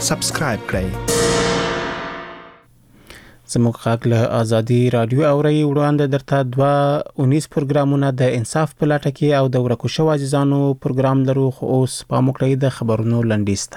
سبسکرایب کړئ. زموږ غږ له آزادي رادیو اوري وړاندې درته 2 پروګرامونه د انصاف په لټه کې او د ورکو شو عزیزانو پروګرام لرو. خو اوس په مکړی د خبرونو لنډیسته.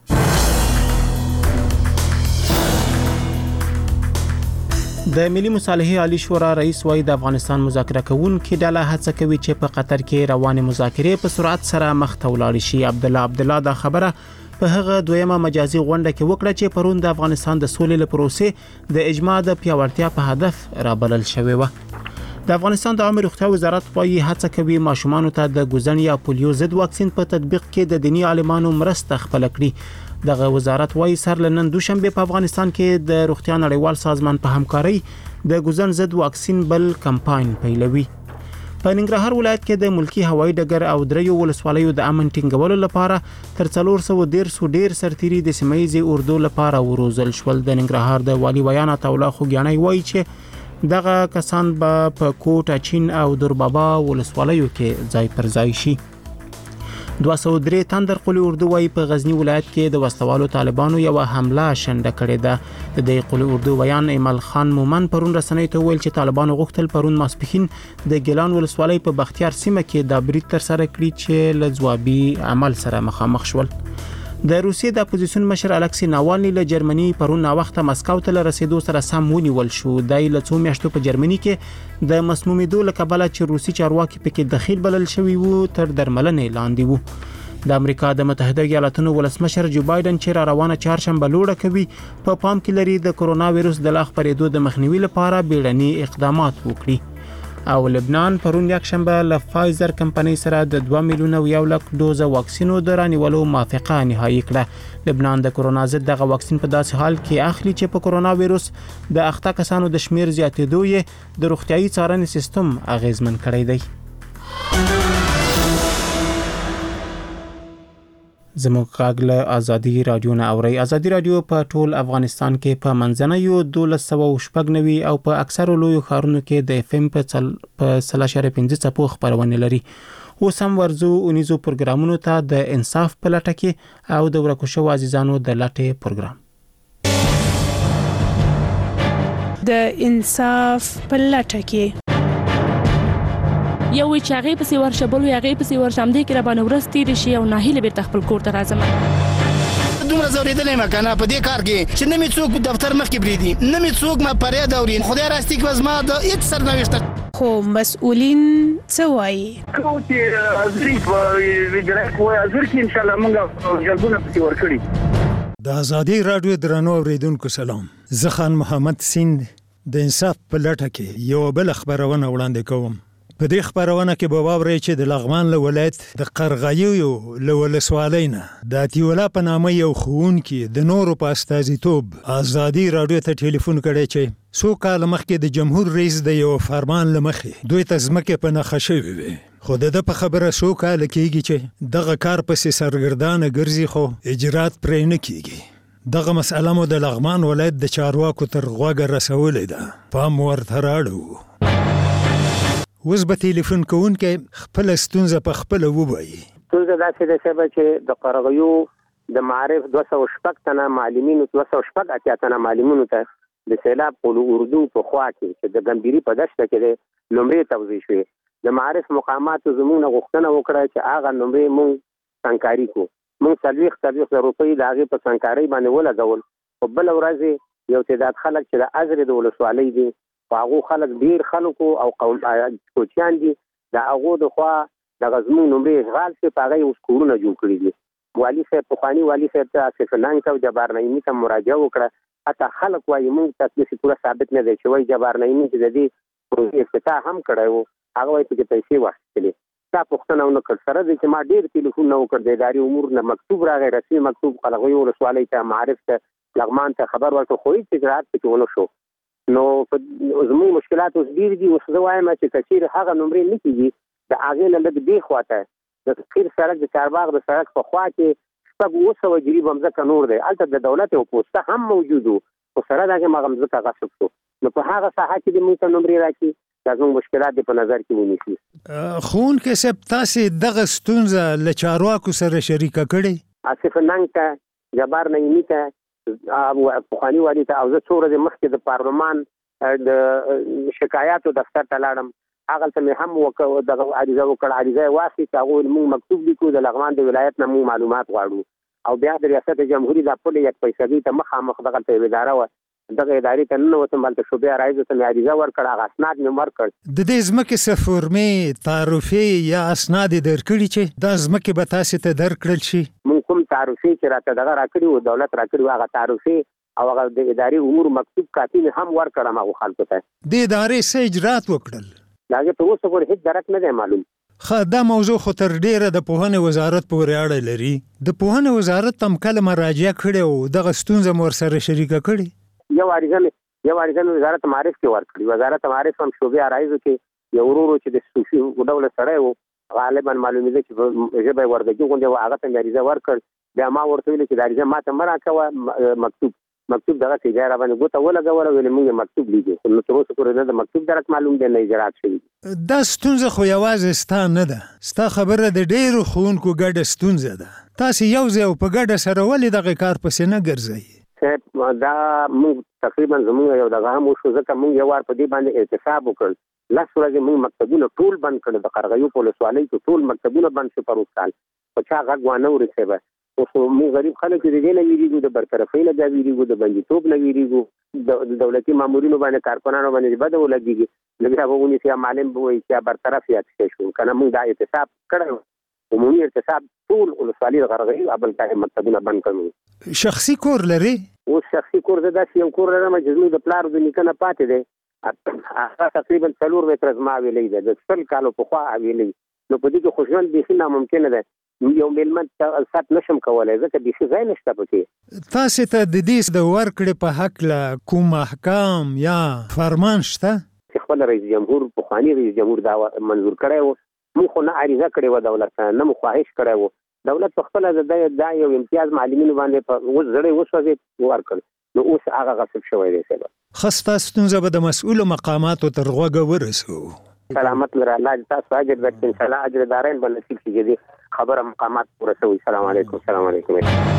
د ملي مصالحې عالی شورا رئیس وای د افغانستان مذاکره کوونکې ډله هڅه کوي چې په قطر کې روانې مذاکرې په سرعت سره مخ ته ولاړ شي. عبدالله دا خبره په هغه دویمه مجازي غونډه کې وکړه چې پرون د افغانستان د سولې لپاره د اجماع د پیاوړتیا په هدف رابلل شوی و. د افغانستان د عامه روغتیا وزارت وايي هڅه کوي ماشومان ته د ګوزن یا پولیو ضد واکسین په تطبیق کې د دینی عالمانو مرسته خپل کړي. دغه وزارت وايي سر لنن دوشنبه په افغانستان کې د روغتیا نړیوال سازمان په همکاري د ګوزن ضد واکسین بل کمپاین پیلوي. په ننګرهار ولایت کې د ملکی هوایي ډګر او دریو ولسوالیو د امن ټینګولو لپاره تر 410 ډیر سرتيري د سیمایي اردو لپاره وروزل شول. د ننګرهار د والی ویانا تولا خوګیاني وایي چې دغه کسان په کوټ اچین او دربابا ولسوالیو کې ځای پر ځای شي. 203 تندر قلی اردو وای په غزنی ولایت کې د وسوالو طالبانو یو حمله شنډه کړې ده. د قلی اردو ویان ایمل خان مومن پرون رسنۍ ته ویل چې طالبانو غوښتل پرون ماسپخین د ګیلان ولسوالۍ په بختیار سیمه کې د برید تر سره کړی چې لځوابي عمل سره مخامخ شول. د روسیې د اپوزیسیون مشر الکسی ناوالنی له جرمني پرون وخت مسکو ته رسیدو سره سم ونیول شو. د لڅو میاشتو په جرمني کې د مسمومیدو لکبله چې روسي چارواکي پکې دخیل بلل شوی وو تر درملنې لاندې وو. د امریکا د متحده ایالاتونو ولسمشر جو بایدن چې روانه چهارشنبه لوړه کوي په پام کې لري د کرونا وایروس د لا خپرېدو د مخنیوي لپاره بیړني اقدامات وکړي. او لبنان پرون یکشنبه له فایزر کمپنۍ سره د 2 میلیون او 1 لک دوزه واکسینو د رانیولو موافقه نهایی کړه. لبنان د کرونا ضد دغه واکسین په داسې حال کې اخلي چې په کرونا وایروس د اخته کسانو د شمیر زیاتېدو یې د روغتيایي څارنې سیستم اغیزمن کړی دی. زموږ غږ له آزادي رادیو نه اوري. آزادي رادیو په ټول افغانستان کې په منځنیو 1290 او په اکثرو لویو ښارونو کې د اف ام په 3.5 څپو خبرونه لري. اوس هم ورزو اونیزو پروګرامونو ته د انصاف په لټه کې او د ورکو شو عزیزانو د لټه پروګرام د انصاف په لټه کې یو چې هغه په سیور شبل یو هغه په سیور شم دي کې را باندې ورستي رشي او ناهیله بیرته خپل کور ته راځم. دومره زوریدلې مکنه په دې کار کې چې نه می څوک دفتر مخ کې بریدي نه می څوک ما پرې دورین خدای راستي کې وزما د هیڅ سرنوشت خو مسؤلین څه وایي خو چې ازري ویډرک وای ازر کې ان شاء الله موږ جلبونه پکې ورکړي. د آزادي رادیو درنو اوریدونکو سلام. زه خان محمد سیند د انصاف په لټه کې یو بل خبرونه وړاندې کوم. په دې خبرونه کې به واورئ چې د لغمان له ولایت د قرغیو له ولسوالۍ نه د اتیولا په نامه یو ښوونکي د نورو په استازیتوب آزادي رادیو ته ټلیفون کړی چې څو کاله مخکې د جمهور رئیس د یو فرمان له مخې دوی ته ځمکې په نښه شوې وې. خو د ده په خبره څو کاله کېږي چې دغه کار پسې سرګردانه ګرځي خو اجرات پرې نه کېږي. دغه مسئله مو د لغمان ولایت د چارواکو تر غوږه رسولې ده. پام ورته راړو. اوس به ټلیفون کوونکې خپل ستونزه په خپل ووایي. ستونزه داسې ده چې د قرغیو د معارف 200 تنه معلمینو 200 تنه معلمینو ته د سیلاب قلو اردو په خوا کې چې د ګمبيري په دشته کې نمرې توزیع شوې. د معارف مقاماتو زموږ غوښتنه وکړه چې هغه نمرې مونږ سنکاري کو. مونږ 40 روپۍ د هغې په سنکارۍ باندې ولګول. په بل ورځ یو تعداد خلک چې د ازرې د ولسوالۍ دي هغه خلک ډیر خلکو او کوچیان دي د هغه د خوا د غزمو نمرې اشغال شي په هغه اوس کورونه جوړ کړی دي. والی صاحب پخوانی والی صاحب ته آصف ننګ ته جبار نعیمي ته مراجعه وکړه. حتی خلک وایي موږ تاسو پورا ثابت نه دی چې وایي جبار نعیمي چې د دې پروژې افتتاح هم کړی وو هغه وایي چې پیسې واخیستلې. دا پوښتنه ونه کړ سره دی چې ما ډیر ټلیفون نه وکړ د اداري امور نه مکتوب راغی رسمي مکتوب قلغوي ولسوالۍ ته معارف ته لغمان ته خبر ورکړ خو هیڅ اجرات پکې ونه شو. نو زموږ مشکلات اوس ډیر دي. اوس زه وایم چې کثیر هغه نمرې نه کېږي د هغې نه لږ دې خواته د قیر سړک د چارباغ د سړک په خوا کې 200 جریب مځکه نور دی. هلته د دولت یو پوسته هم موجود و خو سره د هغې مغه مځکه غصب شو. نو په هغه ساحه کې د موږ ته نمرې راکړي دا زموږ مشکلات دې په نظر کې ونیسي. ښوونکی صاحب تاسې دغه ستونزه له چارواکو سره شریکه کړې؟ آصف ننګ ته جبار نعیمي ته او پخواني والي ته او زه څو ورځې مخکې د پارلمان د شکایاتو دفتر ته لاړم، هغه ته مې هم دغه عریضه وکړه، عریضه یې واخیسته، هغوی موږ مکتوب لیکو د لغمان د ولایت نه موږ معلومات غواړو، او بیا د ریاست جمهوري د پل یک فیصدي ته مخامخ دغلته یوه اداره وه، دغه ادارې ته ننوتم، هلته شعبې عرایضو ته مې عریضه ورکړه، هغه اسناد مې ورکړ. د دې ځمکې څه فورمې تعرفې یا اسناد یې درکړي چې دا ځمکې به تاسې ته درکړل شي؟ موږ کوم تعرفې چې راته دغه راکړي وو، دولت راکړي وو، هغه تعرفې او هغه د ادارې امور مکتوب کاپي مې هم ورکړم هغو خلکو ته. د ادارې څه اجرات وکړل؟ د هغې په اوسه پورې هېڅ درک نه دی معلوم. دا موضوع خو تر ډیره د پوهنې وزارت پورې اړه لري. د پوهنې وزارت هم کله مراجعه کړې او دغه ستونزه مو ورسره شریکه کړې؟ یو عریضه مې وزارت معارف کې ورکړي. وزارت معارف هم شعبې عرایضو کې یو ورو چې د صوفي ډوله سړی و، غالبا معلومېده چې په ژبه یې وردګي غوندې و، هغه ته مې عریضه ورکړ. بیا ما ورته ویلې چې د عریضه ما ته مه راکوه، مکتوب دغسې ځای راباندې ګوته ولګوله، ویلې موږ یې مکتوب لیکو، خو نو تر اوسه پورې نه د مکتوب درک معلوم دی نه اجرات شوي. دا ستونزه خو یوازې ستا نه ده، ستا خبره د ډېرو ښوونکو ګډه ستونزه ده. تاسې یو ځای او په ګډه سره ولې دغې کار پسې نه ګرځئ؟ صاحب دا موږ تقریبا زموږ یو دغه هم وشو، ځکه موږ یو وار په دې باندې احتساب وکړ. 10 ورځې موږ مکتبونه ټول بند کړل، د قرغیو په ولسوالۍ کې ټول مکتبونه بند شو پروس کال، په چا غږ وانه ورسېده. خو موږ غریب خلک د دې نه ویریږو، د برطرفۍ نه بیا ویریږو، د بندیتوب نه ویریږو، د دولتي مامورینو باندې کارکنانو باندې بده ولګېږي، لږ هغه ونیسي یا معلم به وایي چې برطرف یې اخیستی شو که نه. موږ دا احتساب کړی، عمومي احتساب ټول ولسوالي د قرغیو بل مکتبونه بند کړو. شخصي کور لري؟ اوس شخصي کور زه داسې یو کور لرم چې زموږ د پلار د نیکه نه پاتې دی، هغه تقریبا 4 متره زما حویلۍ ده، د 100 کالو پخوا حویلۍ. نو په دې کې خو ژوند بیخي ناممکنه ده، یو میلمه ته سات نشم کولی ځکه بیخي ځای نشته پکې. تاسې ته د دې د ورکړې په هکله کوم احکام یا فرمان شته؟ چې خپل رئیس جمهور پخواني رئیس جمهور دا منظور کړی و، موږ خو نه عریضه کړې وه دولت ته، نه مو خواهش کړی و. دولت په خپله دا یو امتیاز معلمینو باندې په اوس زړی وسوځېد ورکړ، نو اوس هغه غصب شوی دی. ښه، ستا ستونزه به د مسؤلو مقاماتو تر غوږه ورسوو. سلامت لره، الله تاسو اجر درکړي، انشاءالله اجر دارین به نصیب شي چې دې خبره مقامات ورسوي. سلام علیکم. سلام علیکم.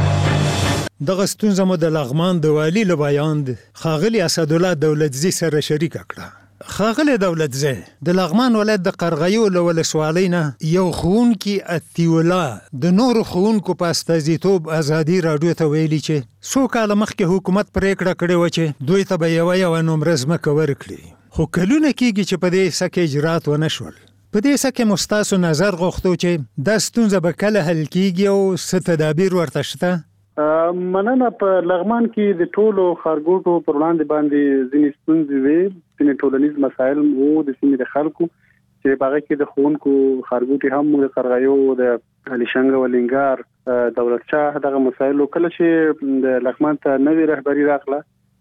دغه ستونزه مو د لغمان د والي له بیان ښاغلي اسدالله دولتزي سره شریکه کړه. ښاغلی دولتزی، د لغمان ولایت د قرغیو له ولسوالۍ نه یو ښوونکي عطیالله د نورو ښوونکو په استازیتوب ازادي راډیو ته ویلي چې څو کاله مخکې حکومت پرېکړه کړې وه چې دوی ته به یوه نومره ځمکه ورکړي، خو کلونه کېږي چې په دې سکه اجرات ونه شول. په دې سکه مو ستاسو نظر غوښتو چې دا ستونزه به کله حل کېږي او څه تدابیر ورته شته؟ مننه. په لغمان کې د ټولو ښارګوټو پر وړاندې باندې ځینې ستونزې وې، ځینې ټولنیز مسایل وو د سیمې د خلکو چې په هغه کې د ښوونکو ښارګوټي هم د قرغیو، د علیشنګ او لنګار، دولت شاه، دغه مسایلو. کله چې د لغمان ته نوې رهبري راغله،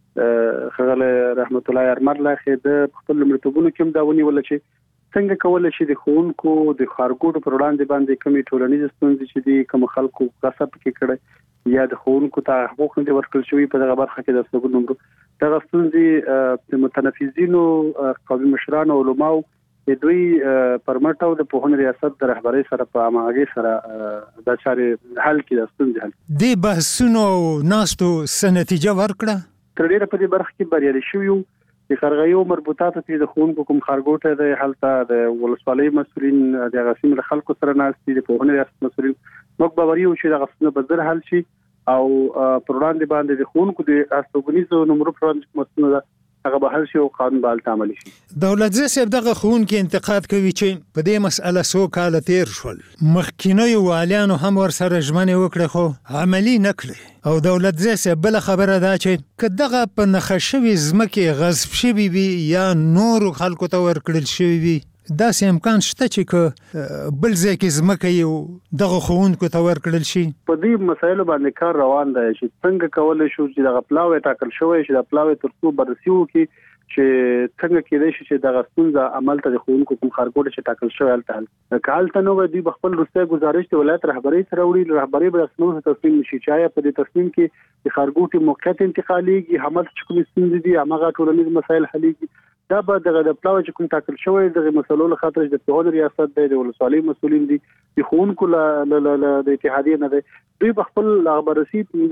ښاغلی رحمت الله یارمرلاخې د خپل لومړیتوبونو کې هم دا ونیوله چې څنګه کولی شي د ښوونکو د ښارګوټو پر وړاندې باندې کومې ټولنیزې ستونزې چې دي، کوم خلکو غصب کې کړی یا د ښوونکو ته حقوق نه دي ورکړل شوي په دغه برخه کې د استوګنو نمرو، دغه ستونزې د متنفذینو قومي مشرانو او علماو د دوی پر مټ او د پوهنې ریاست د رهبرۍ سره په همغږۍ سره دا چارې حل کړي، د ستونزې حل. دې بحثونو ناستو څه نتیجه ورکړه؟ تر ډېره په دې برخه کې بریالي شوي یو. د قرغیو مربوطاتو کې د ښوونکو کوم ښارګوټی دی، هلته د ولسوالۍ مسؤلین د هغه سیمې له خلکو سره ناست دي، د پوهنې ریاست مسؤلین. موږ باوري یو چې دغه ستونزه به زر حل شي او پر وړاندې باندې د ښوونکو د استوګنیزو نمرو پر وړاندې کومه ستونزه ده هغه به حل شي او قانون به هلته عملي شي. دولتزی صاحب دغه ښوونکي انتقاد کوي چې په دې مسأله څو کاله تیر شول، مخکینیو والیانو هم ورسره ژمنې وکړې خو عملي نه کړې، او دولتزی صاحب بله خبره ده چې که دغه په نښه شوې ځمکې غصب شوي وي یا نورو خلکو ته ورکړل شوي وي، داسې امکان شته چې که بل ځای کې ځمکه یې دغه ښوونکو ته ورکړل شي؟ په دې مسایلو باندې کار روان دی چې څنګه کولی شو چې دغه پلاوی ټاکل شوی چې د پلاوی تر څو بررسي وکړي چې څنګه کېدای شي چې دغه ستونزه عمل ته د ښوونکو کوم ښارګوټی چې ټاکل شوی هلته حل که هلته نه وي، دوی به خپل وروستی ګزارش د ولایت رهبرۍ سره وړي، رهبرۍ به داسې تصمیم وشي چې آیا په دې تصمیم کې د ښارګوټي موقعیت انتقالېږي، هملته چې کومې ستونزې دي همغه ټولنیز مسایل حلېږي. دا به دغه د پلاوی چې کوم ټاکل شوی دغه مسلو له خاطر چې د پوهنې ریاست دی، د ولسوالۍ مسؤلین دي، د ښوونکو د اتحادیې نه دی، دوی به خپل بررسي